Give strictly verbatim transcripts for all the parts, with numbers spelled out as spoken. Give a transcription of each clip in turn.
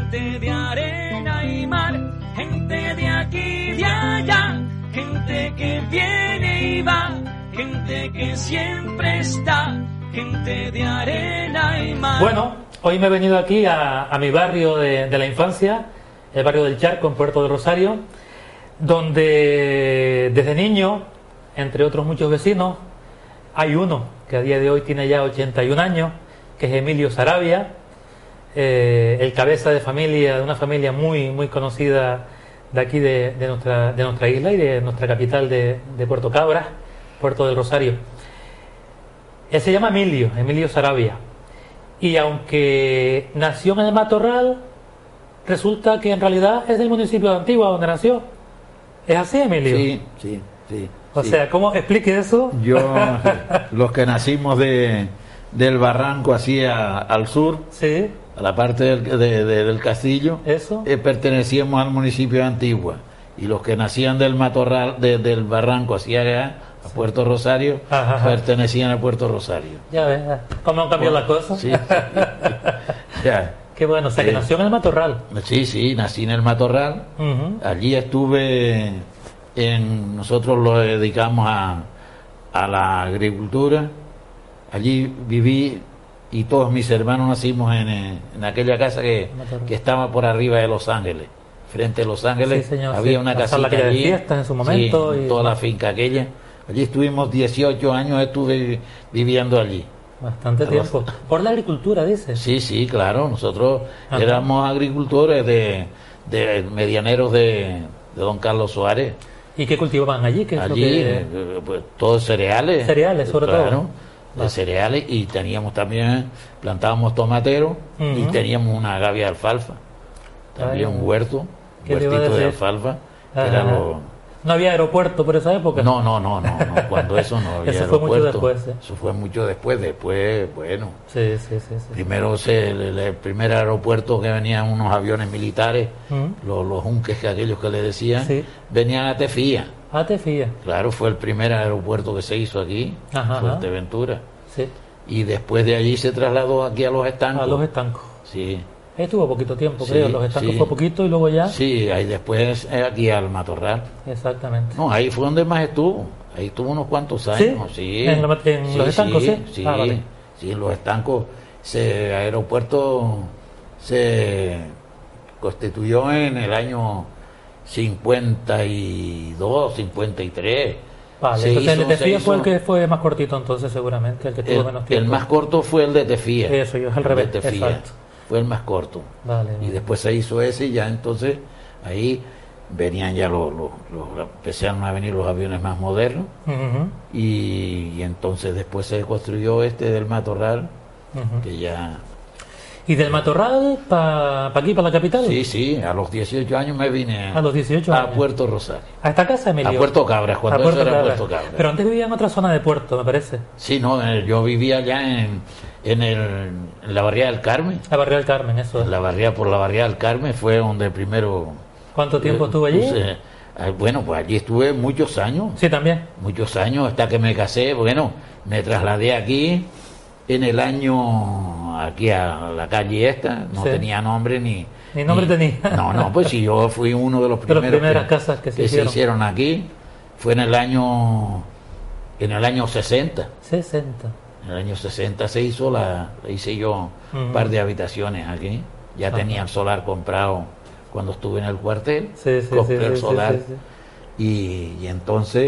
gente de arena y mar, gente de aquí y de allá, gente que viene y va, gente que siempre está, gente de arena y mar. Bueno, hoy me he venido aquí a, a mi barrio de, de la infancia, el barrio del Charco, en Puerto del Rosario, donde desde niño, entre otros muchos vecinos, hay uno que a día de hoy tiene ya ochenta y un años, que es Emilio Saravia, eh, el cabeza de familia, de una familia muy muy conocida de aquí de, de, nuestra, de nuestra isla y de nuestra capital de, de Puerto Cabras, Puerto del Rosario. Él se llama Emilio, Emilio Saravia, y aunque nació en el Matorral, resulta que en realidad es del municipio de Antigua donde nació. ¿Es así, Emilio? Sí, sí, sí. O sí. sea, ¿cómo explique eso? Yo, los que nacimos de del barranco hacia al sur, sí, a la parte del, de, de, del castillo, eso, eh, pertenecíamos al municipio de Antigua, y los que nacían del matorral, de, del barranco hacia allá, a Puerto Rosario, ajá, ajá, pertenecían a Puerto Rosario. Ya ves, ¿cómo han cambiado las cosas? Sí, sí. Ya. Qué bueno, o sea, que eh, nació en el Matorral. Sí, sí, nací en el Matorral. Uh-huh. Allí estuve, en, nosotros lo dedicamos a, a la agricultura. Allí viví y todos mis hermanos nacimos en, en aquella casa que, que estaba por arriba de Los Ángeles. Frente a Los Ángeles, sí, señor, había sí, una casita allí, de fiestas en su momento. Sí, y... toda la finca aquella. Allí estuvimos dieciocho años, estuve viviendo allí. Bastante tiempo. ¿Por la agricultura, dice? Sí, sí, claro. Nosotros Ajá. éramos agricultores de, de medianeros de, de don Carlos Suárez. ¿Y qué cultivaban allí? ¿Qué es allí, lo que... pues, todos cereales. Cereales, sobre claro, todo. De cereales, y teníamos también, plantábamos tomatero, uh-huh, y teníamos una gavia de alfalfa. También Ay, un huerto, un huertito de alfalfa. Que era lo... ¿No había aeropuerto por esa época? No, no, no, no, no. Cuando eso no había eso aeropuerto. Fue mucho después, ¿eh? Eso fue mucho después. Después, bueno. Sí, sí, sí. sí primero se, el, el primer aeropuerto que venían unos aviones militares, uh-huh, los, los junques que aquellos que le decían, sí, venían a Tefía. A Tefía. Claro, fue el primer aeropuerto que se hizo aquí, Ajá, Fuerteventura. Sí. Y después de allí se trasladó aquí a Los Estancos. A Los Estancos. Sí. Ahí estuvo poquito tiempo, sí, creo. Los Estancos sí. fue poquito y luego ya. Sí, ahí después aquí al Matorral. Exactamente. No, ahí fue donde más estuvo. Ahí estuvo unos cuantos años. Sí. sí. En, lo, en sí, Los Estancos, sí. Sí, sí, ah, vale. sí, en Los Estancos. Se aeropuerto se constituyó en el año cincuenta y dos, cincuenta y tres. Vale, se entonces hizo, el de Tefía hizo... fue el que fue más cortito, entonces seguramente, el que tuvo el, menos tiempo. El más corto fue el de Tefía. Eso, yo es al revés. De Tefía. Exacto. Fue el más corto. Vale, y vale. después se hizo ese, y ya entonces ahí venían ya los, los, los empezaron a venir los aviones más modernos. Uh-huh. y, y entonces después se construyó este del Matorral, uh-huh, que ya... ¿Y del Matorral para pa aquí, para la capital? Sí, sí, a los dieciocho años me vine a, los dieciocho a años. Puerto Rosario. ¿A esta casa, Emilio? A Puerto Cabras, cuando Puerto eso era Cabras. Puerto Cabras. Pero antes vivía en otra zona de Puerto, me parece. Sí, no, yo vivía allá en, en, el, en la barriada del Carmen. La barriada del Carmen, eso es. La barriada, por la barriada del Carmen fue donde primero... ¿Cuánto tiempo eh, estuvo allí? Puse, eh, bueno, pues allí estuve muchos años. Sí, también. Muchos años, hasta que me casé. Bueno, me trasladé aquí en el año, aquí a la calle esta, no sí. tenía nombre ni... Ni nombre ni, tenía. No, no, pues si yo fui uno de los primeros de las primeras que, casas que, se, que hicieron. se hicieron aquí. Fue en el año, en el año sesenta. sesenta. En el año sesenta se hizo, la, la hice yo uh-huh, un par de habitaciones aquí. Ya uh-huh, tenía el solar comprado cuando estuve en el cuartel. Sí, sí, compré sí, el sí, solar. Sí, sí, sí. Y, y entonces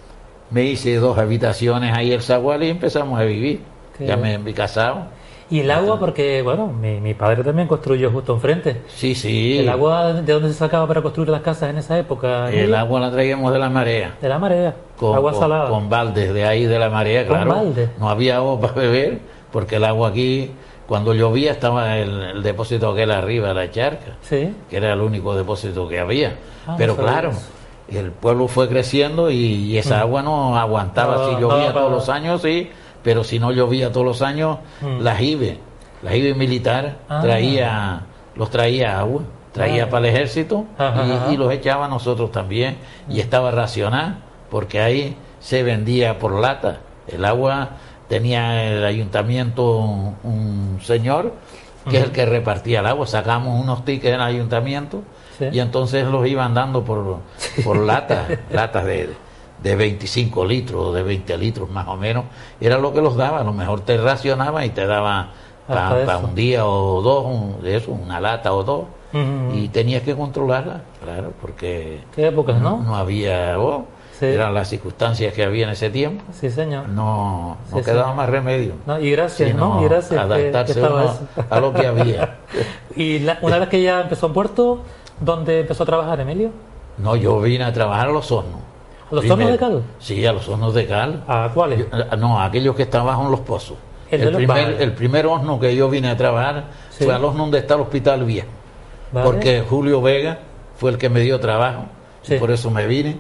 me hice dos habitaciones ahí el zagual y empezamos a vivir. Qué ya me he casado. Y el agua, porque, bueno, mi, mi padre también construyó justo enfrente. Sí, sí. ¿El agua de dónde se sacaba para construir las casas en esa época? El ¿sí? agua la traíamos de la marea. De la marea, con, agua con, salada. Con baldes de ahí de la marea, claro. ¿Con baldes? No había agua para beber, porque el agua aquí, cuando llovía, estaba el, el depósito aquel arriba, la charca. Sí. Que era el único depósito que había. Ah, Pero no claro, el pueblo fue creciendo y, y esa mm. agua no aguantaba. No, si llovía no, todos no. los años, sí. Pero si no llovía todos los años, mm. la J I B E, la J I B E militar, ah, traía, los traía agua, traía ah. para el ejército ajá, y, ajá. y los echaba a nosotros también. Mm. Y estaba racionada, porque ahí se vendía por lata. El agua tenía el ayuntamiento un, un señor que uh-huh. es el que repartía el agua. Sacamos unos tickets en el ayuntamiento, sí. y entonces los iban dando por, por latas, latas de, de veinticinco litros, de veinte litros más o menos. Era lo que los daba, a lo mejor te racionaban y te daba para pa un día o dos, un, de eso, una lata o dos, uh-huh. y tenías que controlarla, claro, porque ¿qué épocas, no? No, no había... Oh, sí. Eran las circunstancias que había en ese tiempo. Sí, señor. No, no sí, quedaba sí. más remedio. No, y gracias, sí, ¿no? Y gracias. Adaptarse que, que uno a lo que había. Y la, una vez que ya empezó en Puerto, ¿dónde empezó a trabajar, Emilio? No, yo vine a trabajar a los hornos. ¿A los Primero, hornos de cal? Sí, a los hornos de cal. ¿A cuáles? Yo, no, a aquellos que estaban en los pozos. El, el, de los primer, bares. el primer horno que yo vine a trabajar sí. fue al horno donde está el Hospital Viejo. Vale. Porque Julio Vega fue el que me dio trabajo. Sí. Por eso me vine.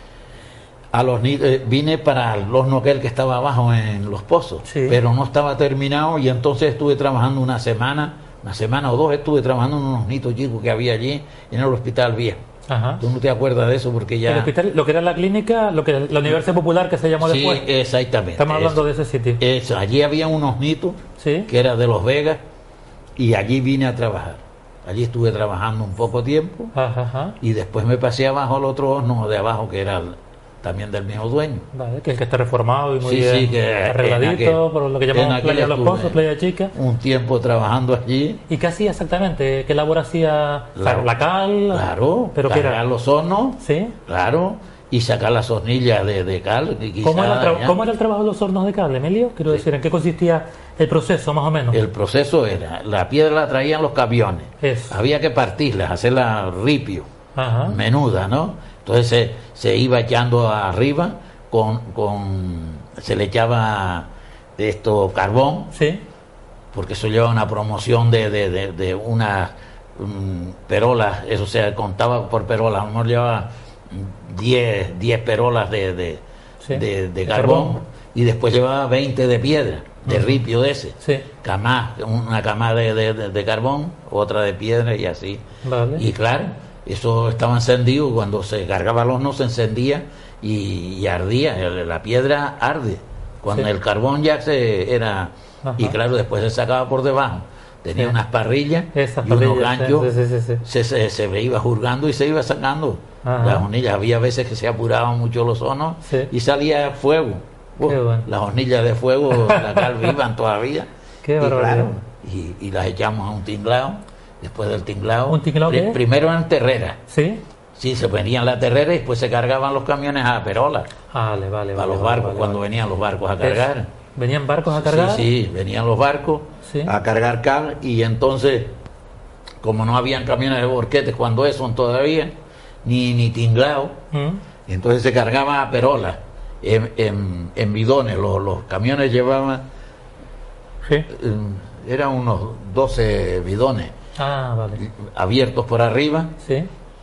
A los eh, vine para el horno aquel que estaba abajo en los pozos, sí. pero no estaba terminado, y entonces estuve trabajando una semana, una semana o dos estuve trabajando en unos hornitos chicos que había allí en el Hospital Viejo. Ajá. Tú no te acuerdas de eso porque ya... El hospital, lo que era la clínica, lo que era la Universidad Popular que se llamó sí, después. Sí, exactamente. Estamos hablando eso, de ese sitio. Eso, allí había un hornito ¿sí? que era de Los Vegas, y allí vine a trabajar. Allí estuve trabajando un poco tiempo, ajá, ajá. y después me pasé abajo al otro horno de abajo que era... El, también del mismo dueño. Vale, que es el que está reformado y muy sí, bien sí, que arregladito, aquel, por lo que llamamos Playa de los Pozos, Playa Chica. Un tiempo trabajando allí. ¿Y qué hacía exactamente? ¿Qué labor hacía? La, la cal. Claro, pero cargar ¿qué era? Los hornos. Sí. Claro, y sacar las hornillas de, de cal. ¿Cómo era, tra- ¿Cómo era el trabajo de los hornos de cal, Emilio? Quiero sí. decir, ¿en qué consistía el proceso, más o menos? El proceso era, la piedra la traían los camiones. Eso. Había que partirla, hacerla ripio, ajá. menuda, ¿no? Entonces se, se iba echando arriba. Con, con se le echaba de esto carbón, sí. porque eso lleva una promoción de, de, de, de unas um, perolas, eso se contaba por perolas, a lo mejor llevaba diez perolas de, de, sí. de, de carbón, carbón, y después llevaba veinte de piedra, de uh-huh. ripio de ese, sí. camá, una camada de, de, de, de carbón, otra de piedra y así. Vale. Y claro, eso estaba encendido, cuando se cargaba el horno se encendía y, y ardía, la piedra arde cuando sí. el carbón ya se era. Ajá. Y claro, después se sacaba por debajo, tenía sí. unas parrillas Esas y parrillas, unos ganchos, sí, sí, sí. Se, se, se iba juzgando y se iba sacando Ajá. las hornillas. Había veces que se apuraban mucho los hornos sí. y salía fuego. Uh, bueno. Las hornillas de fuego, la cal vivan todavía. Qué y, claro, y, y las echamos a un tinglado. Después del tinglado, ¿Un tinglado pr- qué? primero en terrera. ¿Sí? Sí, se venían las terreras y después se cargaban los camiones a perola. Vale, vale, para vale, los barcos, vale, cuando vale. venían los barcos a cargar. Es, ¿Venían barcos a cargar? Sí, sí, venían los barcos sí. a cargar cal, y entonces, como no habían camiones de borquetes cuando eso todavía, ni, ni tinglado, ¿Mm? entonces se cargaban a perola, en, en, en bidones. Los, los camiones llevaban, ¿Sí? eh, eran unos doce bidones. Ah, vale. Abiertos por arriba, sí.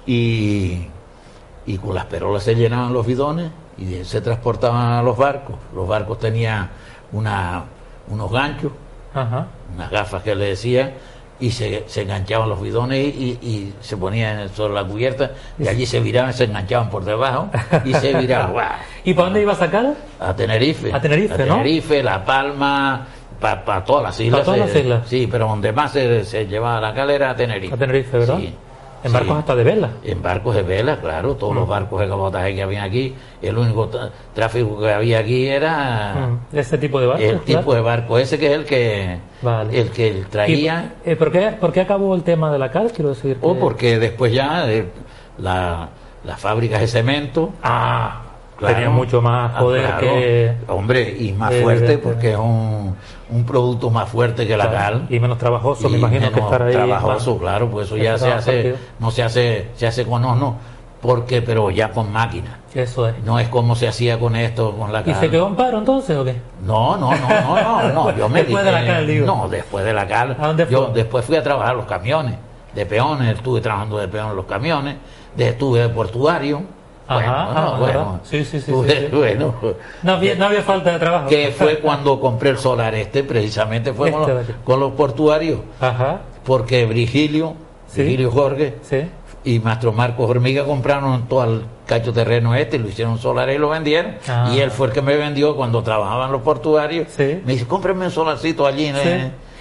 y, y con las perolas se llenaban los bidones y se transportaban a los barcos. Los barcos tenían una, unos ganchos, Ajá. unas gafas que le decía, y se, se enganchaban los bidones y, y, y se ponían sobre la cubierta, y allí se viraban, se enganchaban por debajo y se viraban. ¡Wow! ¿Y para dónde iba a sacar? A Tenerife. A Tenerife, a ¿no? Tenerife, La Palma. Para pa todas las islas. Para todas se, las islas. Sí, pero donde más se, se llevaba la cal era a Tenerife. A Tenerife, ¿verdad? Sí. En barcos sí. hasta de vela. En barcos de vela, claro. Todos mm. los barcos de cabotaje que había aquí. El único tráfico que había aquí era... Mm. ¿Ese tipo de barcos? El tipo claro. de barco ese, que es el que vale. el que traía... ¿Y, eh, ¿por, qué, ¿Por qué acabó el tema de la cal? Quiero decir que... O porque después ya eh, la, las fábricas de cemento... Ah, claro, tenía mucho más poder ah, claro. que... Hombre, y más eh, fuerte, porque es un... un producto más fuerte que la claro, cal y menos trabajoso, y me imagino menos que estar ahí trabajoso, más, claro, pues eso ya se hace partido. no se hace se hace con horno, porque pero ya con máquina. Eso es. No es como se hacía con esto, con la cal. ¿Y se quedó en paro entonces o qué? No, no, no, no, no, no. Yo me después dije, de la cal, digo. No, después de la cal. ¿A dónde fue? Yo después fui a trabajar los camiones de peones, estuve trabajando de peones los camiones, de, estuve de portuario. Ajá, bueno, ajá, bueno, sí, sí, sí, pues, sí, sí. bueno, no había, no había falta de trabajo. Que fue cuando compré el solar este, precisamente fue este con, los, con los portuarios. Ajá. Porque Virgilio, ¿Sí? Virgilio Jorge ¿Sí? y Mastro Marcos Hormiga compraron todo el cacho terreno este, lo hicieron solar y lo vendieron. Ah. Y él fue el que me vendió cuando trabajaban los portuarios. ¿Sí? Me dice, cómprame un solarcito allí. ¿Sí?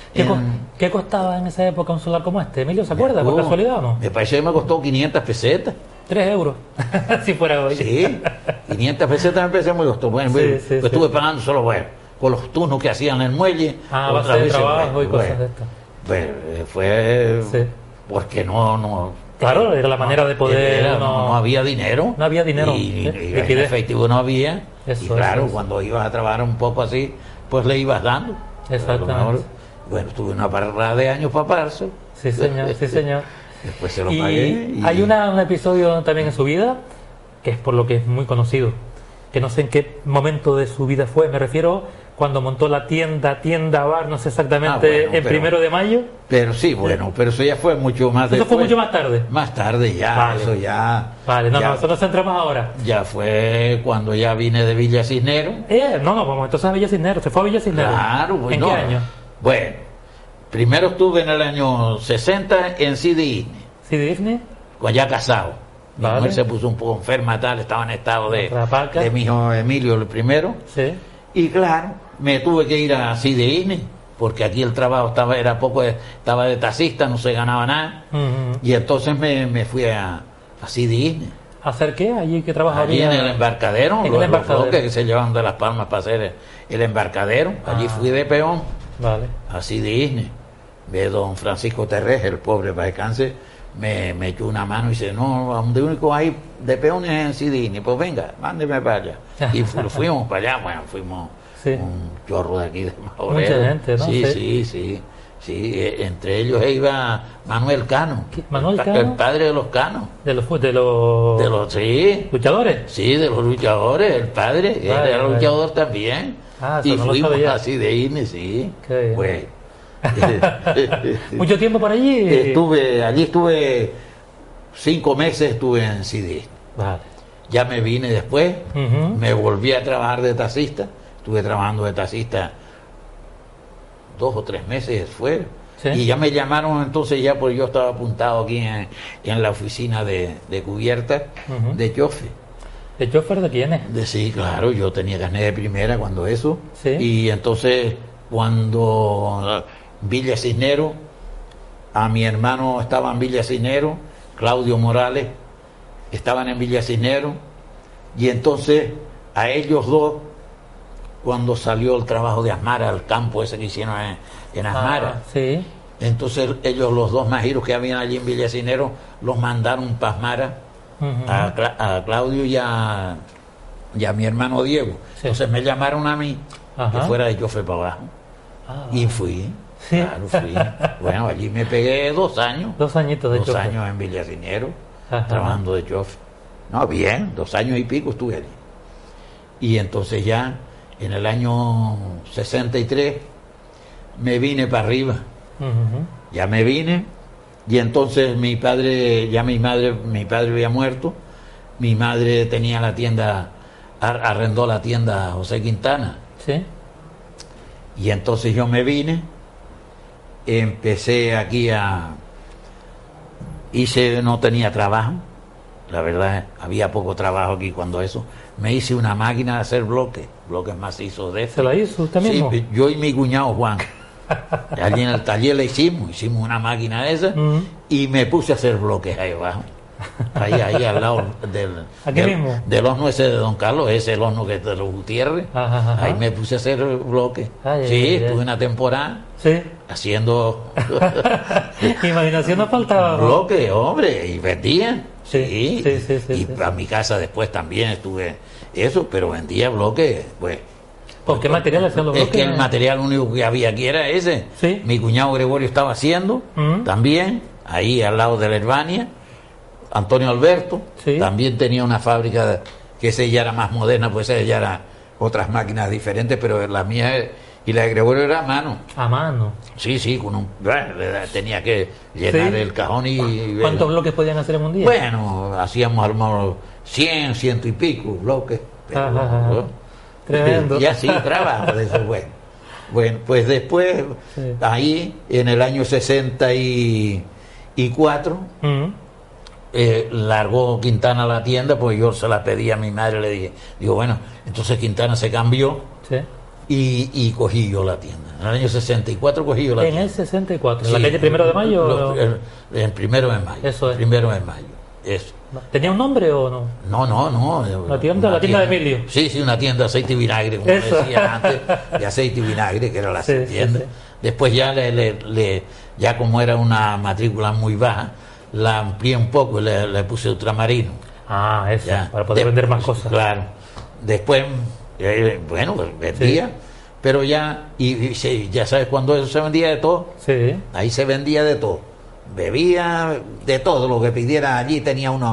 ¿Qué, en, co ¿Qué costaba en esa época un solar como este? ¿Emilio se acuerda, por casualidad o no? Me parece que me costó quinientas pesetas. tres euros, si fuera hoy. Sí, quinientas pesetas me parece muy costó. Bueno, Sí, bueno, sí, pues sí. estuve pagando solo, bueno, con los turnos que hacían en el muelle. Ah, otras base de veces, trabajo bueno, y cosas bueno, de estas. Bueno, eh, fue Sí. porque no, no. Claro, era la manera de poder... era, no, no, no había dinero. No había dinero. Y, ¿sí? y en Liquidez. efectivo no había. Eso, y claro, eso, eso. cuando ibas a trabajar un poco así, pues le ibas dando. Exactamente. A lo mejor, bueno, tuve una parrada de años para pagarse. Sí, señor, sí, señor. Después se lo Y pagué. Y... hay una, un episodio también en su vida, que es por lo que es muy conocido, que no sé en qué momento de su vida fue, me refiero cuando montó la tienda, tienda bar, no sé exactamente, Ah, bueno, en pero- primero de mayo. Pero sí, bueno, pero eso ya fue mucho más Eso después. fue mucho más tarde. Más tarde ya, Vale. eso ya. Vale, no, ya, no, eso nos centramos ahora. ya fue cuando ya vine de Villa Cisneros. Eh, no, no, vamos entonces a Villa Cisneros, se fue a Villa Cisneros. Claro, pues ¿En no. qué año? Bueno, primero estuve en el año sesenta en Sidi, ¿Sí, Disney? ya casado. Mi Vale. mujer se puso un poco enferma, tal, estaba en estado de, Rapaca. de mi hijo Emilio el primero. Sí. Y claro, me tuve que ir a Sidi, porque aquí el trabajo estaba era poco, estaba de taxista, no se ganaba nada. Ujú. Y entonces me, me fui a, a Sidi, ¿Hacer qué? ¿Allí que trabajaría? allí en el embarcadero, En el los, los embarcadero. bloques que se llevaban de Las Palmas para hacer el, el embarcadero. Allí Ah. fui de peón. Vale. Así de Disney. Ve don Francisco Terrés, el pobre para descanse, me, me echó una mano y dice, no, donde único hay de peones es en Sidini, pues venga, mándeme para allá. Y fu fuimos para allá, bueno, fuimos Sí. un chorro de aquí de Majorero. Mucha gente, ¿no? Sí, Sí. sí, sí. Sí, eh, entre ellos iba Manuel Cano, ¿Qué? ¿Manuel el, pa- Cano? el padre de los Canos. De los, fu- de los, De los, sí, luchadores. sí, de los luchadores, el padre, él Vale, era vale. luchador también. Ah, eso y no lo fuimos sabía. así de Disney, sí. Qué bien. Pues, Mucho tiempo por allí. Estuve, allí estuve cinco meses, estuve en C D. Vale. Ya me vine después, Ujú. me volví a trabajar de taxista, estuve trabajando de taxista dos o tres meses fue, Sí. y ya me llamaron entonces ya porque yo estaba apuntado aquí en, en la oficina de, de cubierta Ujú. de chofer. ¿El chofer de quién es? De, sí, claro, yo tenía carnet de primera cuando eso. Sí. Y entonces, cuando Villa Cisneros, a mi hermano estaba en Villa Cisneros, Claudio Morales, estaban en Villa Cisneros, y entonces a ellos dos, cuando salió el trabajo de Asmara, el campo ese que hicieron en, en Asmara, Ah, sí. entonces ellos, los dos majiros que habían allí en Villa Cisneros, los mandaron para Asmara Ujú. a, Cla- a Claudio y a, y a mi hermano Diego. Sí. Entonces me llamaron a mí Ajá. que fuera de chofer para abajo. Ah, Y fui. Sí. Claro, fui. Bueno, allí me pegué dos años. dos añitos de dos chofer. años en Villacinero, Ajá. trabajando de chofer. No, bien, dos años y pico estuve allí. Y entonces ya, en el año sesenta y tres, me vine para arriba. Ujú. Ya me vine y entonces mi padre, ya mi madre, mi padre había muerto, mi madre tenía la tienda, ar- arrendó la tienda a José Quintana Sí. y entonces yo me vine, empecé aquí a, hice, no tenía trabajo, la verdad había poco trabajo aquí cuando eso, me hice una máquina de hacer bloques, bloques macizos de ¿Se la hizo usted Sí, mismo? yo y mi cuñado Juan. Allí en el taller le hicimos, hicimos una máquina de esa Ujú. y me puse a hacer bloques ahí abajo. Ahí, ahí al lado del, ¿Aquí del, mismo? del horno ese de Don Carlos, ese es el horno que es de los Gutiérrez. Ajá, ajá. Ahí me puse a hacer bloques. Ay, sí, ay, ay, estuve ay. una temporada Sí. haciendo Imaginación no faltaba. ¿no? bloques, hombre, y vendía. Sí, sí, sí, sí, y sí. a mi casa después también estuve eso, pero vendía bloques, pues. ¿Por qué material hacían los Es bloques? que el material único que había aquí era ese. Sí. Mi cuñado Gregorio estaba haciendo Mm. también, ahí al lado de la Herbania. Antonio Alberto Sí. también tenía una fábrica de- que esa ya era más moderna, pues esa ya era otras máquinas diferentes, pero la mía y la de Gregorio era a mano. A mano. Sí, sí, con un, bueno, le da- tenía que llenar Sí. el cajón y... y- ¿Cuántos bloques podían hacer en un día? Bueno, hacíamos a lo mejor cien, ciento y pico bloques. Pero, Ajá, ajá. ¿no? Tremendo. Y así trabajo de eso, bueno. Bueno, pues después, Sí. ahí, en el año sesenta y cuatro, Ujú. eh, largó Quintana la tienda, pues yo se la pedí a mi madre, le dije, digo, bueno, entonces Quintana se cambió Sí. y, y cogí yo la tienda. En el año sesenta y cuatro cogí yo la en tienda. En el sesenta y cuatro, ¿en Sí, la calle Primero de Mayo? Lo, el, el Primero de Mayo. Eso es. Primero de Mayo, eso. ¿Tenía un nombre o no? No, no, no. ¿La tienda, la tienda de Emilio? Sí, sí, una tienda de aceite y vinagre, como Eso. decía antes, de aceite y vinagre, que era la Sí, tienda. sí, sí. Después ya, le, le, le, ya como era una matrícula muy baja, la amplié un poco y le, le puse ultramarino. Ah, eso, Ya. para poder De- vender más cosas. Claro. Después, eh, bueno, pues vendía, Sí. pero ya, y, y se- ya sabes, cuando eso se vendía de todo, Sí. ahí se vendía de todo. Bebía de todo lo que pidiera allí, tenía unos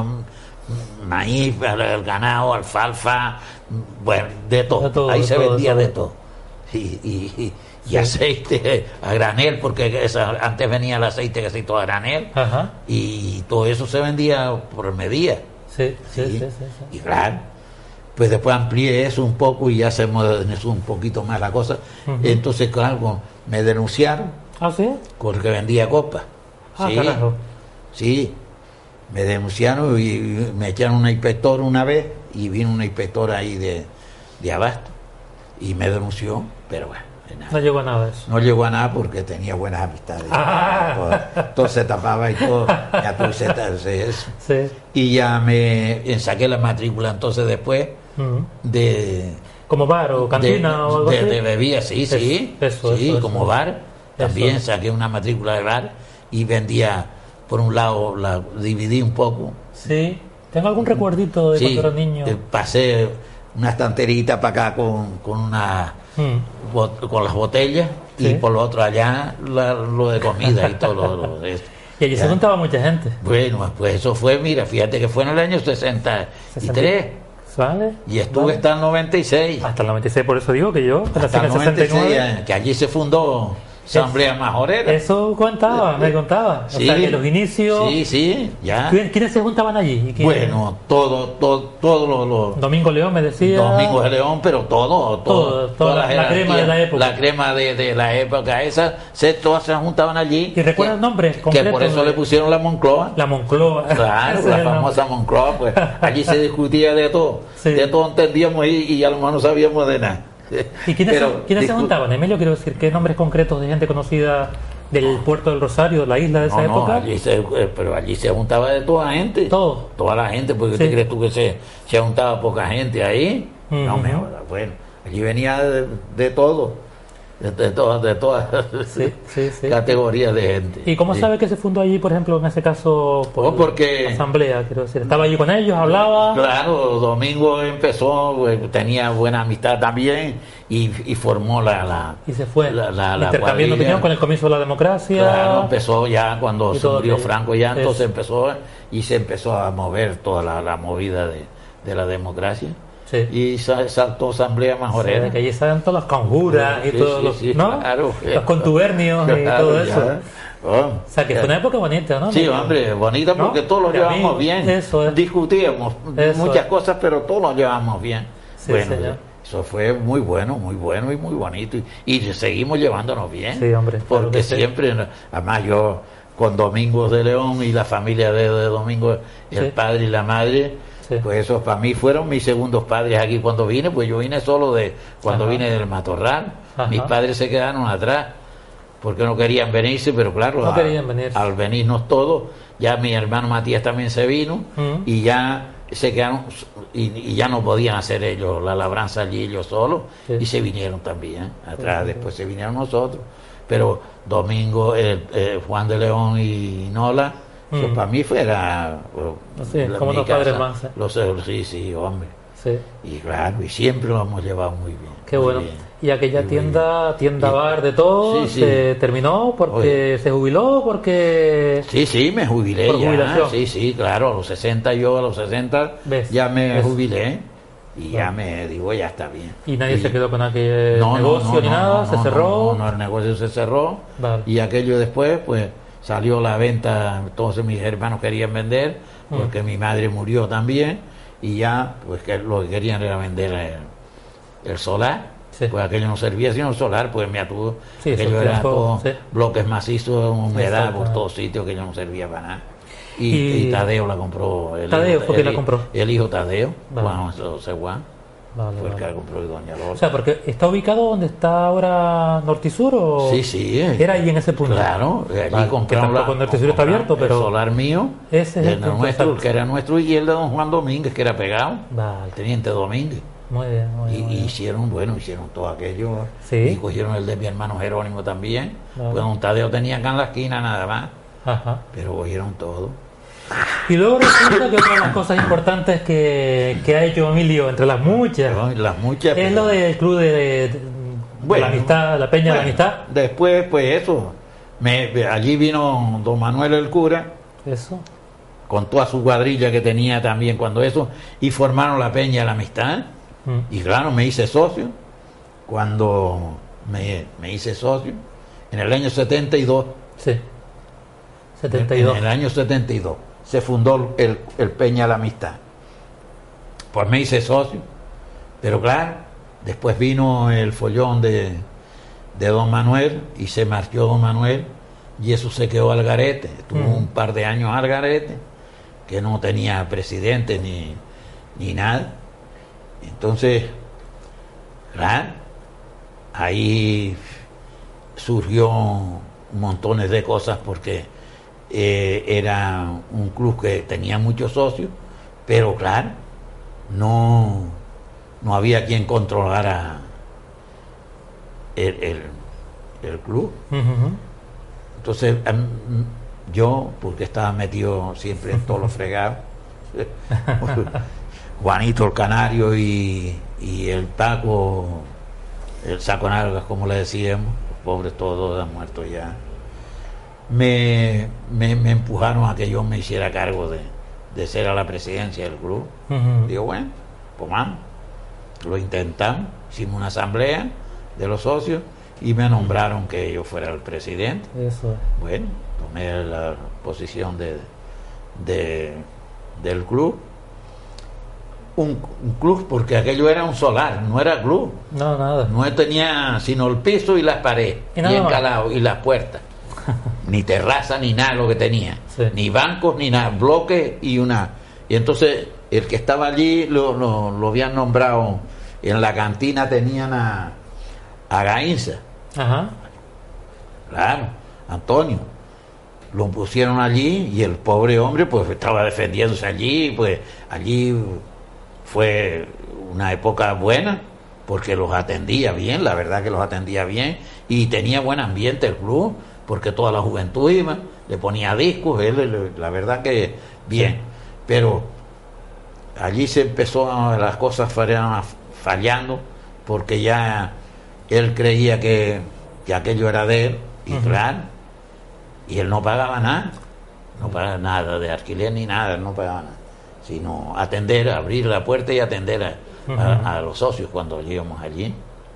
maíz, el, el ganado, alfalfa, bueno, de todo. De todo, ahí de se todo, vendía de de todo. todo. Y, y, y- y Sí. aceite a granel, porque esa- antes venía el aceite que se hizo a granel, Ajá. y todo eso se vendía por medida. Sí, sí, sí, Sí. sí, sí. Y claro, pues después amplié eso un poco y ya se modernizó un poquito más la cosa. Ujú. Entonces, claro, me denunciaron ¿Ah, sí? porque vendía copa. Ah, sí, carajo. sí, me denunciaron y me echaron una inspectora una vez y vino una inspectora ahí de, de Abasto y me denunció, pero bueno, de nada. No llegó a nada eso. No llegó a nada porque tenía buenas amistades. Ah. Todo, todo se tapaba y todo. Ya todo se, se- eso. Sí. Y ya me saqué la matrícula entonces después Ujú. de ¿Como bar o cantina de, o algo de, así? de bebida, sí, Eso, sí, eso, sí, eso, como eso. bar. También Eso. saqué una matrícula de bar y vendía, por un lado, la dividí un poco. Sí. Tengo algún recuerdito de Sí, cuando era niño. eh, pasé una estanterita para acá con, con una Mm. bot- con las botellas Sí. y por lo otro allá la- lo de comida y todo lo, lo de esto. Y allí Ya. se juntaba mucha gente. Bueno, pues eso fue, mira, fíjate que fue en el año sesenta y tres ¿Vale? y estuve Vale. hasta el noventa y seis. Hasta el noventa y seis, por eso digo que yo, que nací Hasta en el el noventa y seis, sesenta y nueve. eh, que allí se fundó Asamblea Majorera. Eso contaba, me contaba. O Sí. sea, que los inicios. Sí, sí, ya. ¿Quién- ¿Quiénes se juntaban allí? ¿Y quién- Bueno, todo, todo, todo lo, lo- Domingo León me decía. Domingo de León, pero todo, todo, Todo, toda toda la- la jerarquía, crema de la época. la crema de, de la época esa, se, todas se juntaban allí. ¿Y recuerdas Que- nombres Que concretos por eso de- le pusieron la Moncloa. La Moncloa. Claro, Ese la es el famosa Moncloa, pues allí se discutía de todo, Sí. de todo entendíamos y, y a lo mejor no sabíamos de nada. ¿Y quiénes, Pero, se, quiénes se discu- juntaban? Emilio, quiero decir, ¿qué nombres concretos de gente conocida del puerto del Rosario, de la isla de esa No, no, época? allí se, eh, pero allí se juntaba de toda la gente. Todo. Toda la gente, porque Sí. ¿te crees tú que se, se juntaba poca gente ahí? No, Ujú. me jodas, bueno, allí venía de, de todo, de, de todas, de todas Sí, sí, sí. categorías de gente. ¿Y cómo Sí. sabe que se fundó allí, por ejemplo, en ese caso, por Oh, porque- asamblea? Quiero decir, estaba allí con ellos, hablaba. Claro, Domingo empezó, pues, tenía buena amistad también y, y formó la, la Y se fue la, la- la intercambiando cuadrilla. opinión con el comienzo de la democracia. Claro, empezó ya cuando Y se todo murió aquello. Franco, ya Eso. entonces empezó y se empezó a mover toda la, la movida de, de la democracia. Sí. Y sa- saltó Asamblea Majorera. Sí, que allí salen todas las conjuras y Sí, todos sí, los, sí, ¿no? claro. los contubernios y Claro, todo ya. eso. Oh, O sea, que fue una época bonita, ¿no? Sí, hombre, bonita ¿No? porque todos lo De llevamos amigos, bien. eso es. Discutíamos Eso muchas es. cosas, pero todos lo llevamos bien. Sí, bueno, señor. eso fue muy bueno, muy bueno y muy bonito. Y, y seguimos llevándonos bien. Sí, hombre, claro Porque que sí. siempre, además yo con Domingos de León y la familia de, de Domingo, el Sí. padre y la madre, Sí. pues esos para mí fueron mis segundos padres aquí cuando vine, pues yo vine solo de cuando Ajá. vine del Matorral. Ajá. Mis padres se quedaron atrás porque no querían venirse, pero claro, No a- querían venir. al venirnos todos, ya mi hermano Matías también se vino Mm. y ya se quedaron y, y ya no podían hacer ellos la labranza allí ellos solos Sí. y se vinieron también atrás, Sí, sí, después se vinieron nosotros, pero Domingo, eh, eh, Juan de León y Nola, eso Mm. para mí fuera Sí, como mi los padres más, ¿eh? los eh, sí, sí, hombre, Sí. y claro, y siempre lo hemos llevado muy bien. Qué muy bueno. bien. Y aquella Muy tienda, tienda Y- bar de todo, Sí, sí. se terminó porque se jubiló, porque... Sí, sí, me jubilé Por ya. jubilación. Sí, sí, claro, a los sesenta yo, a los sesenta ¿Ves? ya me ¿Ves? jubilé y ya Bueno. me digo, ya está bien. Y nadie Y- se quedó con aquel No, no, negocio no, ni no, nada, no, se no, cerró. No, no, el negocio se cerró Vale. y aquello después, pues salió la venta, entonces mis hermanos querían vender Mm. porque mi madre murió también y ya, pues que lo que querían era vender el, el solar. Sí. Pues aquello no servía sino el solar, pues me atuvo. Sí, aquello esos era tiempos, todo sí. bloques macizos, humedad por Exacto. todos sitios, que yo no servía para nada. Y, Y- y Tadeo la compró. El Tadeo hijo, fue quien el- la compró. El hijo Tadeo, Vale. Juan José Juan. Vale, fue vale. el que la compró doña Lola. O sea, porque está ubicado donde está ahora Nortisur o Sí, sí. era ahí en ese punto. Claro, allí Vale, compraron que tampoco la- Nortisur está abierto, el pero solar mío, ese es el el punto nuestro, exacto. que era nuestro, y el de don Juan Domínguez, que era pegado, Vale. Teniente Domínguez. Muy bien, muy Y, bien. muy y bien. hicieron, bueno, hicieron todo aquello. Sí. Y cogieron el de mi hermano Jerónimo también. Vale. Pues don Tadeo tenía acá en la esquina nada más, Ajá. pero cogieron todo. Y luego resulta que otra de las cosas importantes que, que ha hecho Emilio, entre las muchas, Pero las muchas. es lo del club de, de- de Bueno, la amistad, la Peña bueno, de la Amistad. Después, pues eso. Me, allí vino don Manuel el cura, Eso. con toda su cuadrilla que tenía también cuando eso, y formaron la Peña de la Amistad. Mm. Y claro, me hice socio. Cuando me, me hice socio, en el año setenta y dos. Sí. setenta y dos. En el año setenta y dos se fundó el, el Peña de la Amistad. Pues me hice socio. Pero claro, después vino el follón de, de don Manuel y se marchó don Manuel y eso se quedó al garete. Estuvo Mm. un par de años al garete, que no tenía presidente ni, ni nada. Entonces, claro, ahí surgió montones de cosas porque eh, era un club que tenía muchos socios, pero claro, no, no había quien controlara el, el, el club. Ujú. Entonces, em, yo, porque estaba metido siempre en todos los fregados, Juanito el Canario y, y el Paco, el Saco Nalgas, como le decíamos, los pobres todos han muerto ya, me, me, me empujaron a que yo me hiciera cargo de, de ser a la presidencia del club. Ujú. Digo, bueno, pues vamos, lo intentamos, hicimos una asamblea de los socios y me nombraron que yo fuera el presidente. Eso. Bueno, tomé la posición de, de- del club. Un, un club porque aquello era un solar, no era club. No, nada. No tenía sino el piso y las paredes, Y y, nada más. encalado, y las puertas. Ni terraza ni nada lo que tenía. Sí. Ni bancos ni nada, bloques y una. Y entonces el que estaba allí lo, lo, lo habían nombrado. En la cantina tenían a, a Gainza. Ajá. Claro, Antonio. Lo pusieron allí y el pobre hombre pues estaba defendiéndose allí, pues allí fue una época buena porque los atendía bien, la verdad que los atendía bien y tenía buen ambiente el club porque toda la juventud iba, le ponía discos, él, él, la verdad que bien, sí. Pero allí se empezó a, las cosas fueron fallando porque ya él creía que, que aquello era de él y uh-huh. Claro, y él no pagaba nada, no pagaba nada de alquiler ni nada, no pagaba nada, sino atender, abrir la puerta y atender a, uh-huh. a, a los socios cuando íbamos allí.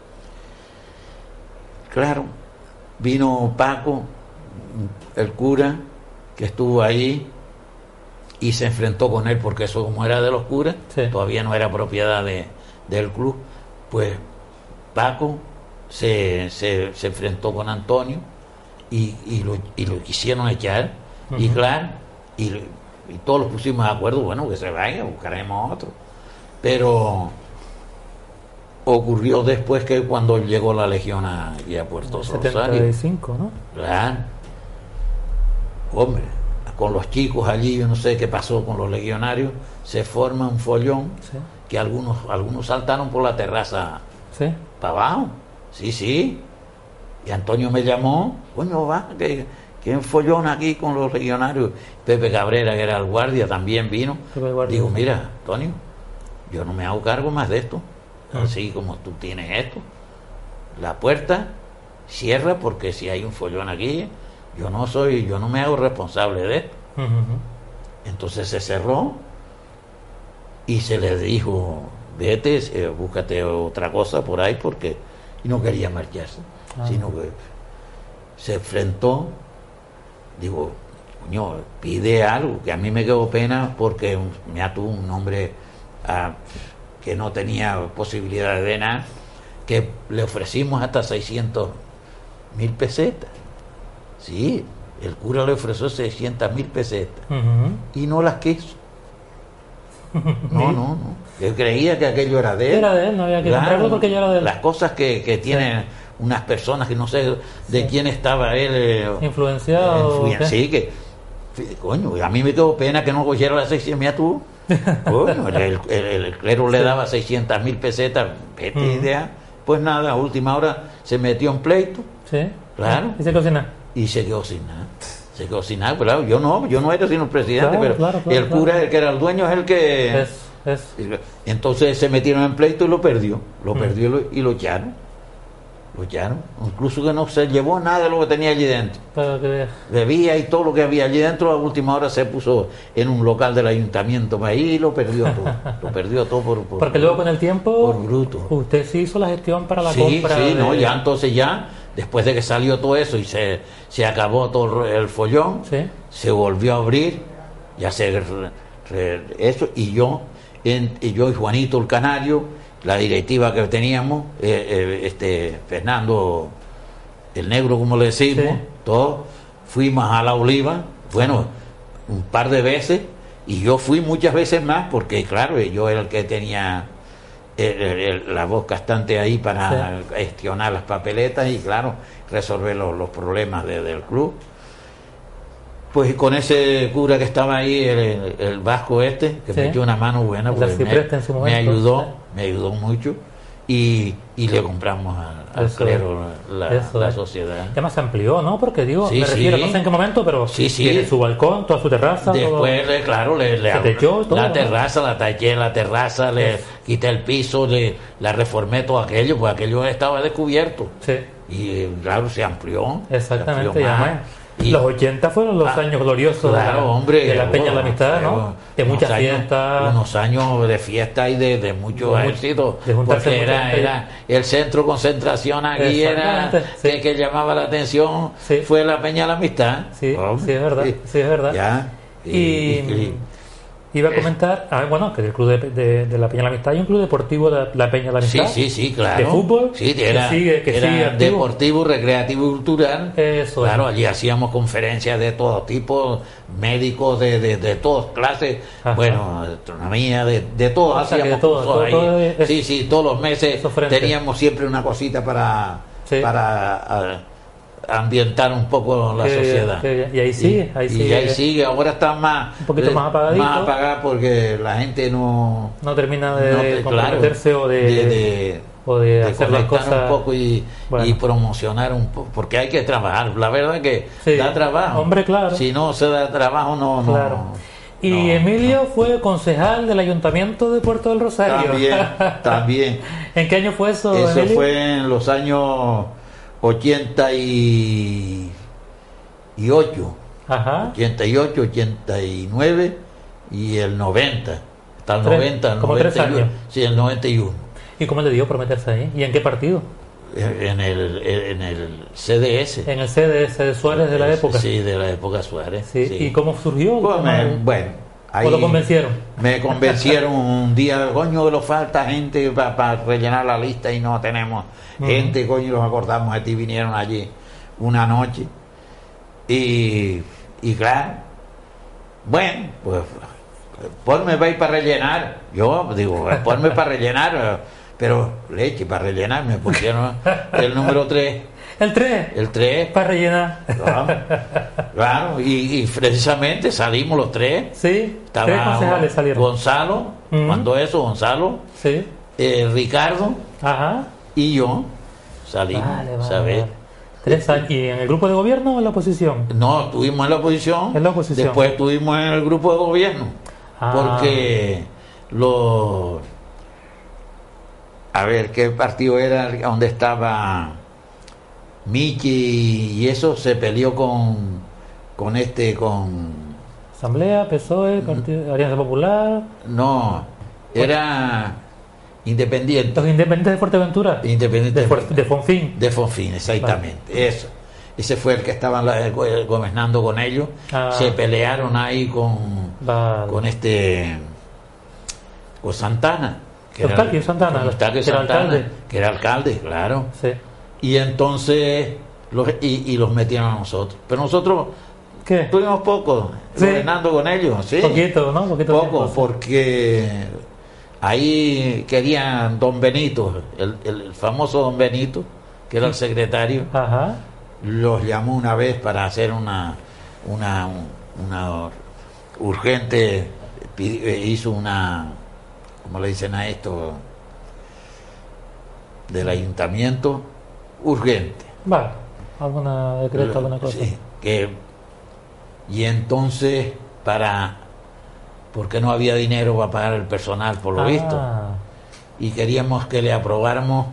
Claro, vino Paco, el cura, que estuvo ahí y se enfrentó con él porque eso como era de los curas, sí. Todavía no era propiedad de, del club, pues Paco se, se, se enfrentó con Antonio y, y, lo, y lo quisieron echar, uh-huh. Y claro, y, y todos los pusimos de acuerdo, bueno, que se vaya, buscaremos otro. Pero ocurrió después que cuando llegó la Legión a, a Puerto Rosario. setenta y cinco, ¿no? Claro. Hombre, con los chicos allí, yo no sé qué pasó con los legionarios, se forma un follón, sí. Que algunos algunos saltaron por la terraza, ¿sí? Para abajo. Sí, sí. Y Antonio me llamó, coño, va, que, que un follón aquí con los legionarios. Pepe Cabrera, que era el guardia, también vino. Guardia, digo, sí. Mira, Antonio, yo no me hago cargo más de esto. Así como tú tienes esto, la puerta cierra porque si hay un follón aquí, yo no soy, yo no me hago responsable de esto. Uh-huh. Entonces se cerró y se le dijo, vete, eh, búscate otra cosa por ahí porque y no quería marcharse, uh-huh. Sino que se enfrentó, digo, coño, pide algo, que a mí me quedó pena porque me atuvo un hombre a que no tenía posibilidad de nada, que le ofrecimos hasta seiscientos mil pesetas. Sí, el cura le ofreció seiscientas mil pesetas, uh-huh. Y no las quiso. No, no, no. Él creía que aquello era de él. Era de él, no había que Claro, comprarlo porque ya era de él. Las cosas que, que tienen sí. unas personas que no sé de sí. quién estaba él. Eh, Influenciado. Eh, sí, que. Coño, a mí me quedó pena que no cogiera las seiscientas. Mira tú. Coño, el, el, el, el clero sí. le daba seiscientas mil pesetas. Vete uh-huh. idea. Pues nada, a última hora se metió en pleito. Sí. Claro. Y se quedó sin nada. Y se quedó sin nada. Se quedó sin nada, claro. Yo no, yo no era sino el presidente, claro, pero claro, claro, el cura, claro. el que era el dueño, es el que. Es, es. Entonces se metieron en pleito y lo perdió. Lo mm. perdió y lo, y lo echaron. Lo echaron. Incluso que no se llevó nada de lo que tenía allí dentro. Para que veas. Bebía y todo lo que había allí dentro. A última hora se puso en un local del ayuntamiento ahí y lo perdió todo. Lo perdió todo por. por Porque luego con el tiempo. Por bruto. Usted sí hizo la gestión para la sí, compra. Sí, sí, de... no, ya entonces ya. Después de que salió todo eso y se, se acabó todo el follón, ¿sí? se volvió a abrir, ya se re, eso, y yo, en, y yo y Juanito el Canario, la directiva que teníamos, eh, eh, este Fernando el Negro, como le decimos, ¿sí? Todos fuimos a la Oliva, bueno, un par de veces, y yo fui muchas veces más, porque claro, yo era el que tenía El, el, el, la voz cantante ahí para sí. gestionar las papeletas y claro, resolver los, los problemas de, del club. Pues con ese cura que estaba ahí, el, el, el vasco este, que sí. me dio una mano buena, pues me, momento, me ayudó, sí. me ayudó mucho. Y, y le compramos a, al clero la, la sociedad. Además se amplió, ¿no? Porque digo, sí, me refiero, sí. no sé en qué momento, pero sí, sí. tiene su balcón, toda su terraza. Después, todo... claro, le, le techó, todo, la ¿no? terraza, la tallé, la terraza, sí. le quité el piso, le, la reformé todo aquello, pues aquello estaba descubierto. Sí. Y claro, se amplió. Exactamente, se amplió ya y los ochenta fueron los ah, años gloriosos claro, de, la, hombre, de la Peña de la Amistad, claro, ¿no? De muchas años, fiestas. Unos años de fiesta y de, de mucho de éxito. De porque era, era el centro de concentración aquí, era sí. que, que llamaba la atención, sí. fue la Peña de la Amistad. Sí, hombre, sí es verdad, sí, sí es verdad. Ya, y, y, y iba a comentar, ah, bueno, que del club de, de, de la Peña de la Amistad hay un club deportivo de la Peña de la Amistad. Sí, sí, sí, claro. De fútbol. Sí, era, que sigue, que era sigue deportivo, recreativo y cultural. Eso claro, es. Allí hacíamos conferencias de todo tipo, médicos de, de, de todas clases, ajá. bueno, astronomía, de, de todo, o sea, hacíamos todo, cursos todo, ahí. Todo es, sí, sí, todos los meses teníamos siempre una cosita para, sí. para a, ambientar un poco la que, sociedad. Que, y ahí sigue, ahí y, sigue. Y ahí sigue, ahora está más un poquito más apagadito. Más apagada porque la gente no no termina de, no, de comprometerse claro, o de, de, de o de, de hacer las cosas un poco y, bueno. y promocionar un poco, porque hay que trabajar, la verdad que sí. da trabajo. Hombre, claro. Si no se da trabajo no claro. no y no, Emilio no. fue concejal del Ayuntamiento de Puerto del Rosario. También, también. ¿En qué año fue eso? Eso Emilio? fue en los años ochenta y ocho, ajá. ochenta y ocho, ochenta y nueve y el noventa, hasta el tres, noventa, el como noventa tres años. Sí, el noventa y uno. ¿Y cómo le dio por meterse ahí? ¿Y en qué partido? En el, en el C D S. En el C D S de Suárez de la época. Sí, de la época Suárez. Sí. Sí. ¿Y cómo surgió? Pues me, bueno, ahí ¿o lo convencieron? Me convencieron un día, coño, que nos falta gente para pa rellenar la lista y no tenemos uh-huh. gente, coño, los acordamos de ti, vinieron allí una noche. Y, y claro, bueno, pues ponme para ir para rellenar. Yo digo, ponme para rellenar, pero leche, para rellenar me pusieron el número tres. ¿El tres? El tres. Para rellenar. Claro, claro y, y precisamente salimos los tres. Sí, estaba tres concejales salieron. Gonzalo, uh-huh. cuando eso, Gonzalo, sí. eh, Ricardo ajá. y yo salimos, vale, vale, ¿sabes? Vale. ¿Tres años? ¿Y en el grupo de gobierno o en la oposición? No, estuvimos en la oposición. En la oposición. Después estuvimos en el grupo de gobierno. Ah. Porque los... A ver, ¿qué partido era donde estaba Michi y eso? Se peleó con, con este, con... Asamblea, P S O E, Partido, Alianza Popular... No, era... Independiente. Los independientes de Fuerteventura. Independiente de, Fuert de Fonfín. De Fonfín, exactamente. Vale. Eso. Ese fue el que estaban gobernando con ellos. Ah. Se pelearon ahí con, vale. con este, con Santana. Que Eustaquio era, Santana, con Eustaquio Santana, era alcalde. Que era alcalde, claro. Sí. Y entonces los, y, y los metieron a nosotros. Pero nosotros ¿Qué? Estuvimos poco, ¿Sí? ordenando con ellos, sí. Poquito, ¿no? Poquito Poco, tiempo, sí. porque ahí querían don Benito, el, el famoso don Benito, que era el secretario, Ajá. los llamó una vez para hacer una, una, una urgente, hizo una, ¿cómo le dicen a esto? Del ayuntamiento, urgente. Vale, alguna decreto, alguna cosa. Sí, que, y entonces, para, porque no había dinero para pagar el personal, por lo ah. visto, y queríamos que le aprobáramos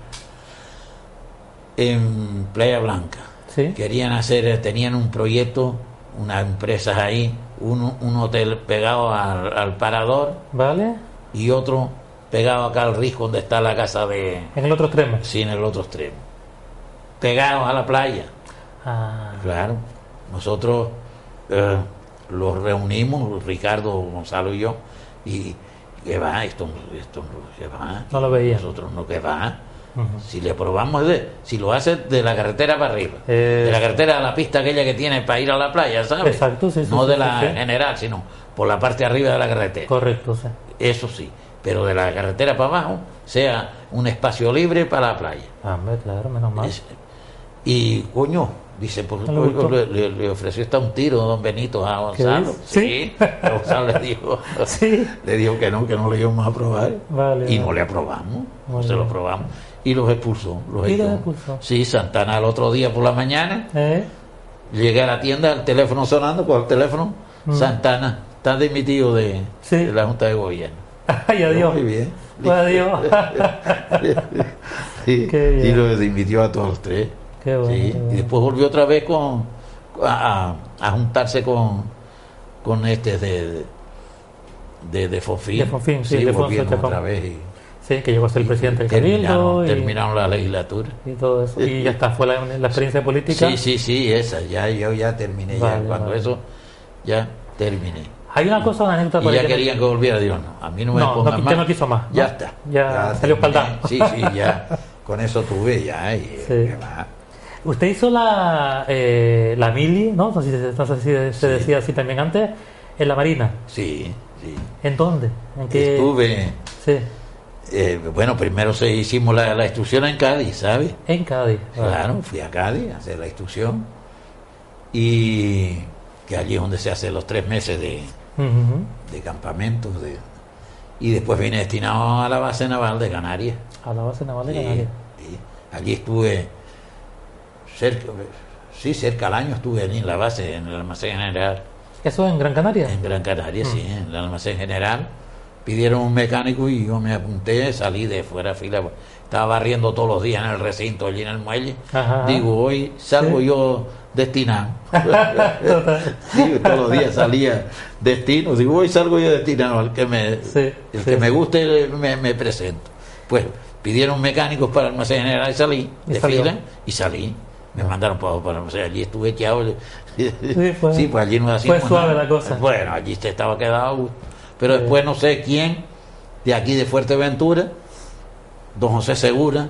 en Playa Blanca. ¿Sí? Querían hacer, tenían un proyecto, unas empresas ahí, un, un hotel pegado al, al parador, ¿Vale? y otro pegado acá al risco donde está la casa de... En el otro extremo. Sí, en el otro extremo. Pegados a la playa. Ah. Claro. Nosotros eh, los reunimos, Ricardo, Gonzalo y yo, y que va, esto, esto que va. No lo veía. Nosotros no, que va. Uh-huh. Si le probamos, de, si lo hace de la carretera para arriba, Eh, de la carretera a la pista aquella que tiene para ir a la playa, ¿sabes? Exacto, sí, sí, no sí, de sí, la sí. general, sino por la parte de arriba de la carretera. Correcto, sí. Eso sí, pero de la carretera para abajo, sea un espacio libre para la playa. Ah, hombre, claro, menos mal. Es- y coño, dice, pues, ¿No le gustó? le, le- le ofreció hasta un tiro don Benito a Gonzalo. dices? Sí, a Gonzalo le dijo, Sí. le dijo que no, que no le íbamos a aprobar. Vale, Y vale. no le aprobamos, no Muy se lo bien. aprobamos. Y los expulsó. Los ¿Y los echó. expulsó? Sí, Santana el otro día por la mañana, ¿Eh? llegué a la tienda, el teléfono sonando, por el teléfono, Mm. Santana, está dimitido de, Sí. de la Junta de Gobierno. Ay, adiós. Muy bien. Pues adiós. Sí, Qué bien. y los dimitió a todos los tres. Qué bueno, Sí, qué bueno. y después volvió otra vez con a, a- a juntarse con con este de de, de Fofín. De Fofín, sí, de Fonso volvieron Chacón. otra vez y, Sí, que llegó a ser el presidente del terminaron, Cabildo y, terminaron la legislatura. y todo eso. Y ya está, fue la, la experiencia política. Sí, sí, sí, esa, ya yo ya terminé, Vale, ya cuando vale. eso ya terminé. Hay una cosa, una anécdota Y por ya ahí que- querían que volviera, digo, no, a mí no me No, pongan no, más. ya no quiso más, ¿no? Ya está. Ya salió terminé. espaldado. Sí, sí, ya con eso tuve ya y Sí. ¿qué más? Usted hizo la, eh, la mili, ¿no? No sé si, no sé si se Sí. decía así también antes, en la Marina. Sí, sí. ¿En dónde? ¿En qué? Estuve, Sí, eh, bueno, primero se hicimos la, la instrucción en Cádiz, ¿sabes? en Cádiz. Claro, fui a Cádiz a hacer la instrucción y que allí es donde se hacen los tres meses de, Ujú. de campamentos de, y después vine destinado a la base naval de Canarias. A la base naval de Sí, Canarias. sí. Allí estuve cerca, sí, cerca al año estuve allí en la base, en el almacén general. ¿Eso en Gran Canaria? En Gran Canaria, Mm. sí, en el almacén general. Pidieron un mecánico y yo me apunté, salí de fuera de fila. Estaba barriendo todos los días en el recinto, allí en el muelle. Ajá. Digo, hoy salgo Sí. yo destinado. Total. Digo, todos los días salía destino. Digo, hoy salgo yo destinado. El que me, Sí, el sí, que me sí. guste me, me presento. Pues pidieron mecánicos para el almacén general y salí Y de salió. fila y salí. Me mandaron para, para o sea, allí estuve echado. Sí, fue- Sí, pues allí no fue hacíamos suave nada. la cosa. Bueno, allí se estaba quedado a gusto. Pero Sí. después no sé quién, de aquí de Fuerteventura, don José Segura,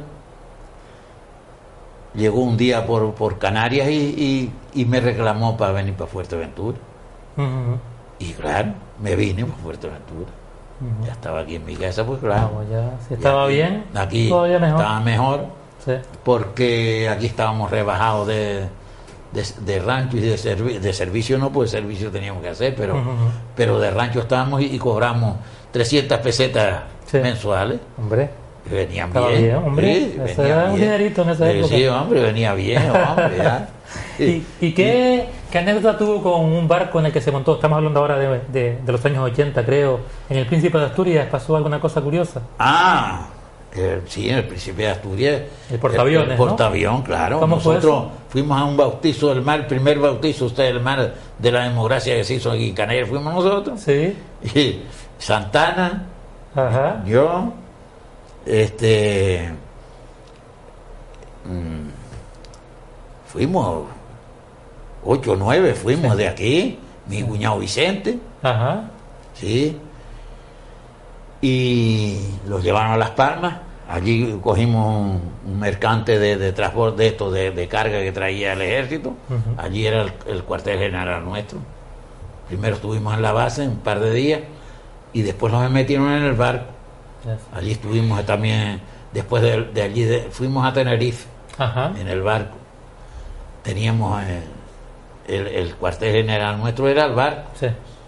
llegó un día por, por Canarias y, y, y me reclamó para venir para Fuerteventura. Ujú. Y claro, me vine para Fuerteventura. Ujú. Ya estaba aquí en mi casa, pues claro. Vamos, ya. Si Y estaba aquí- bien, Aquí todavía mejor. estaba mejor Sí. porque aquí estábamos rebajados de, de, de rancho y de, servi- de servicio, no, pues servicio teníamos que hacer, pero, Ujú. pero de rancho estábamos y, y cobramos trescientas pesetas Sí. mensuales. Hombre, Que venían Estaba bien. bien, hombre. Sí, Eso venían era un bien. dinerito en esa Sí, época. Sí, hombre, venía bien, hombre, ya. ¿Y, y qué, qué anécdota tuvo con un barco en el que se montó? Estamos hablando ahora de, de, de los años ochenta, creo. En el Príncipe de Asturias pasó alguna cosa curiosa. Ah, eh, sí, en el Príncipe de Asturias. El portaaviones, El, ¿no? portaavión, claro. ¿Cómo fue Nosotros eso? fuimos a un bautizo del mar, el primer bautizo usted del mar de la democracia que se hizo aquí en Canarias, fuimos nosotros. Sí. Y Santana, Ajá. yo, este, mm, fuimos ocho o nueve, fuimos Sí. de aquí, mi cuñado Vicente, Ajá. sí, y los llevaron a Las Palmas allí cogimos un, un mercante de, de transporte de esto, de, de carga que traía el ejército. Uh-huh. Allí era el, el cuartel general nuestro. Primero estuvimos en la base un par de días y después nos metieron en el barco. Yes. Allí estuvimos también, después de, de allí de, fuimos a Tenerife. Uh-huh. En el barco. Teníamos eh, el, el cuartel general nuestro era el barco. Sí.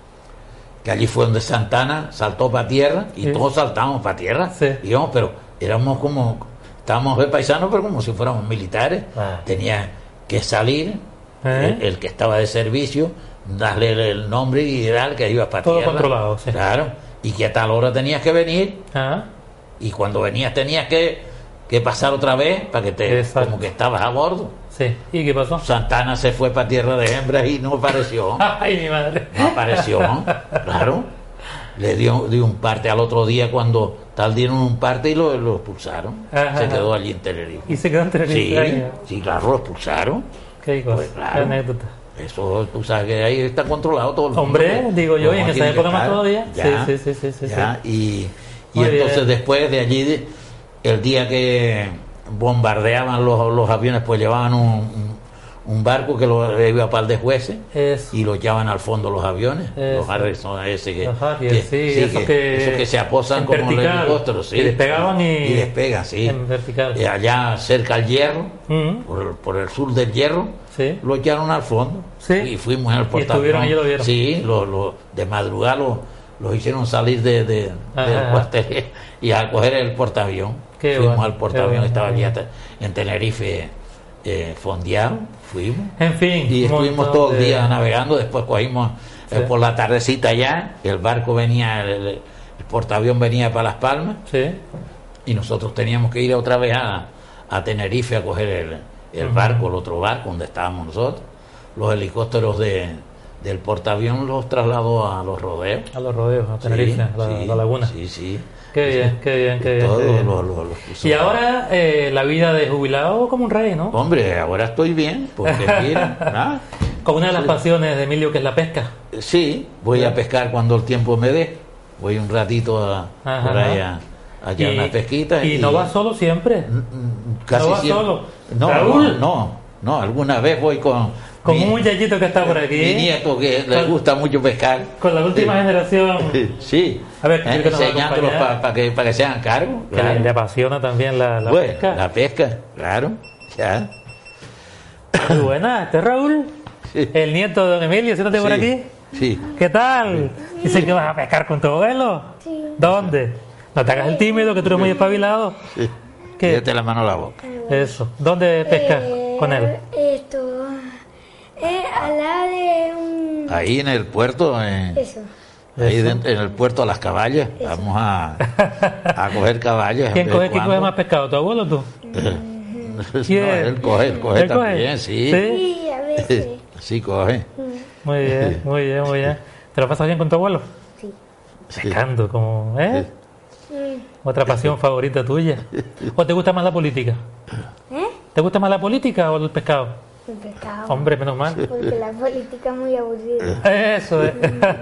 Que allí fue donde Santana saltó para tierra y sí. todos saltamos para tierra. Sí. Digamos, pero éramos como, estábamos de paisanos, pero como si fuéramos militares. Ah. Tenía que salir ¿Eh? el, el que estaba de servicio, darle el nombre y era el que iba para todo tierra. Todo controlado, sí. Claro. Y que a tal hora tenías que venir. Ah. Y cuando venías tenías que, que pasar otra vez para que te, Exacto. como que estabas a bordo. Sí. ¿Y qué pasó? Santana se fue para tierra de hembras y no apareció. Ay, mi madre. No apareció, ¿no? Claro. Le dio, dio un parte al otro día cuando tal dieron un parte y lo, lo expulsaron. Ajá, se quedó allí en Tenerife. ¿Y se quedó en Tenerife? Sí, sí, claro, lo expulsaron. Qué cosa, pues, claro, qué anécdota. Eso, tú sabes que ahí está controlado todo el mundo. Hombre, digo yo, y en esa época más todavía. Ya, sí, sí, sí, sí, ya, sí. Y, y entonces bien. Después de allí, el día que bombardeaban los, los aviones, pues llevaban un, un, un barco que lo iba a par de jueces. Eso. Y lo llevaban al fondo los aviones. Eso. Los Harrison ese que, Ajá, que, que, sí, sí, esos que, que, eso que se aposan como los helicópteros, sí. Y despegaban y, y despegan, sí. En vertical. Y allá cerca al Hierro, uh-huh. por, por el sur del Hierro, sí. Lo echaron al fondo. Sí. Y fuimos en el portaaviones. Y estuvieron y lo vieron. Sí, lo, lo, de madrugada los lo hicieron salir de, de, ajá, del cuartel y a coger el portaavión. Qué fuimos bueno, al portaavioón que estaba allí en Tenerife eh, fondeado, fuimos. En fin. Y estuvimos todo el día de... navegando, después cogimos sí. eh, por la tardecita ya, el barco venía, el, el portaavión venía para Las Palmas. Sí. Y nosotros teníamos que ir otra vez a, a Tenerife a coger el, el uh-huh. barco, el otro barco donde estábamos nosotros. Los helicópteros de, del portaavión los trasladó a los rodeos. A los rodeos, a Tenerife, sí, a la, sí, la laguna. Sí, sí. Qué bien, sí. qué bien, qué bien. Todo qué bien. Lo, lo, lo y ahora eh, la vida de jubilado como un rey, ¿no? Hombre, ahora estoy bien, porque mira, ¿ah? Con una de las sí. pasiones de Emilio que es la pesca. Sí, voy sí. a pescar cuando el tiempo me dé. Voy un ratito a, ajá, por ahí a, a echar una pesquita. ¿Y, y no vas solo siempre? Casi ¿No vas siempre. solo? No, ¿Raúl? no, no, no, alguna vez voy con... Con mi, un muchachito que está por aquí. Mi nieto que con, le gusta mucho pescar. Con la última sí. generación. Sí. A ver, eh, enseñándolos para pa que, pa que sean cargo. Que claro. le apasiona también la, la bueno, pesca. La pesca, claro. Ya. Muy buena. ¿Este es Raúl? Sí. El nieto de don Emilio, siéntate sí. por aquí. Sí. ¿Qué tal? Sí. Dice que vas a pescar con tu abuelo. Sí. ¿Dónde? No te hagas el tímido, que tú eres muy espabilado. Sí. Quédate la mano a la boca. Eso. ¿Dónde pescas eh, con él? Esto. Eh, al lado de un... Ahí en el puerto, en, Eso. ahí dentro, en el puerto a las caballas, Eso. Vamos a, a coger caballas. ¿Quién coge, ¿quién coge más pescado, tu abuelo o tú? no, él coge, él coge ¿Él también, coge? sí. Sí, a veces. Sí, coge. Muy bien, muy bien, muy bien. ¿Te lo pasas bien con tu abuelo? Sí. Pescando, como, ¿eh? Sí. ¿Otra pasión favorita tuya? ¿O te gusta más la política? ¿Eh? ¿Te gusta más la política o el pescado? El pescado. Hombre, menos mal. Porque la política es muy aburrida. Eso es.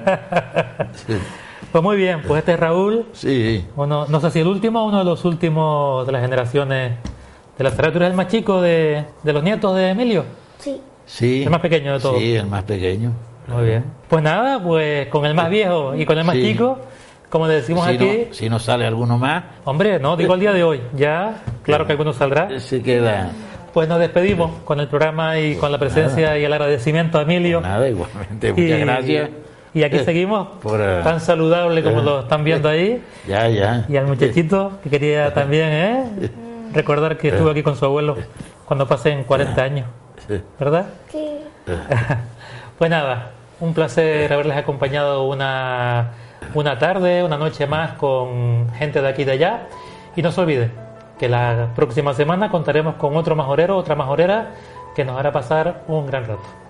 Sí. Pues muy bien, pues este es Raúl. Sí. Uno, no sé si el último o uno de los últimos de las generaciones de las criaturas, el más chico de, de los nietos de Emilio. Sí. Sí. El más pequeño de todos. Sí, el más pequeño. Muy bien. Pues nada, pues con el más viejo y con el más sí. chico, como le decimos si aquí. No, si no sale alguno más. Hombre, no, digo el día de hoy. Ya, claro que alguno saldrá. Se queda. Pues nos despedimos con el programa y con la presencia nada. Y el agradecimiento a Emilio. Nada, igualmente, muchas y, gracias. Y aquí eh, seguimos, por, uh, tan saludable como eh, lo están viendo ahí. Ya, ya. Y al muchachito que quería también eh, recordar que estuvo aquí con su abuelo cuando pasen cuarenta años. ¿Verdad? Sí. Pues nada, un placer haberles acompañado una, una tarde, una noche más con gente de aquí y de allá. Y no se olviden que la próxima semana contaremos con otro majorero, otra majorera que nos hará pasar un gran rato.